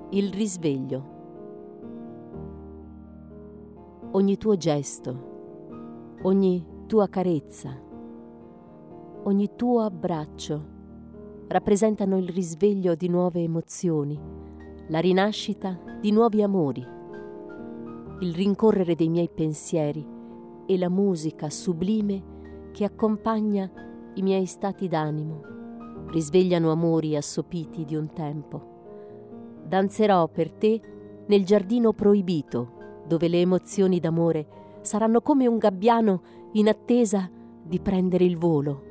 Il risveglio. Ogni tuo gesto, ogni tua carezza, ogni tuo abbraccio rappresentano il risveglio di nuove emozioni, la rinascita di nuovi amori, il rincorrere dei miei pensieri e la musica sublime che accompagna i miei stati d'animo risvegliano amori assopiti di un tempo. Danzerò per te nel giardino proibito, dove le emozioni d'amore saranno come un gabbiano in attesa di prendere il volo.